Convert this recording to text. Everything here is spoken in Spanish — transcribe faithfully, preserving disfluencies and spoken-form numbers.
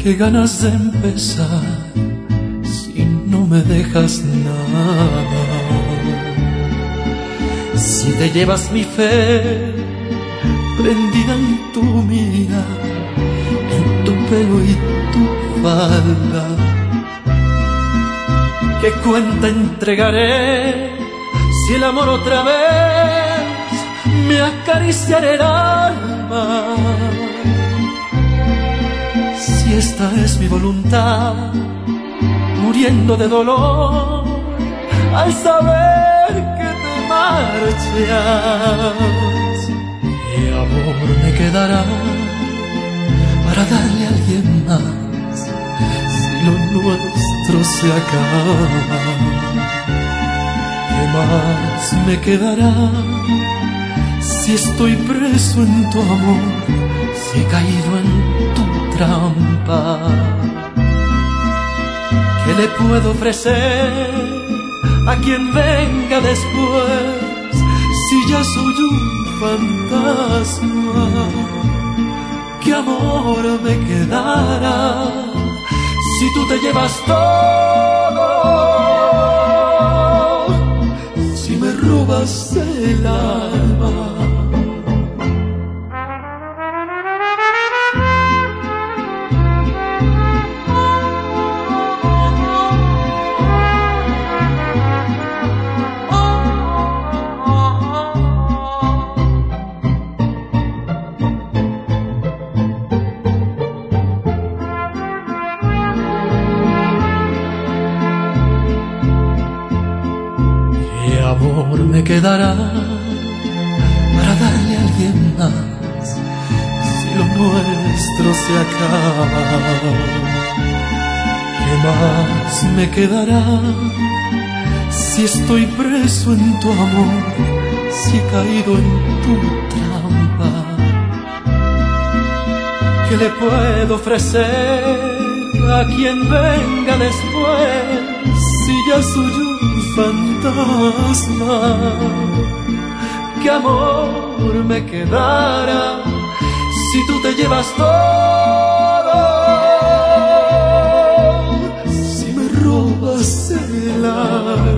qué ganas de empezar si no me dejas nada. Si te llevas mi fe prendida en tu mira, en tu pelo y tu falda, ¿qué cuenta entregaré si el amor otra vez me acariciara el alma? Si esta es mi voluntad, muriendo de dolor al saber que te marchas, ¿qué amor me quedará para darle a alguien más si lo nuestro se acaba? ¿Qué más me quedará si estoy preso en tu amor, si he caído en tu trampa? ¿Qué le puedo ofrecer a quien venga después si ya soy un fantasma? ¿Qué amor me quedará si tú te llevas todo, si me robas el alma? ¿Qué amor me quedará para darle a alguien más si lo nuestro se acaba? ¿Qué más me quedará si estoy preso en tu amor, si he caído en tu trampa? ¿Qué le puedo ofrecer a quien venga después si ya soy un fantasma? ¿Qué amor me quedará si tú te llevas todo, si me robas el alma?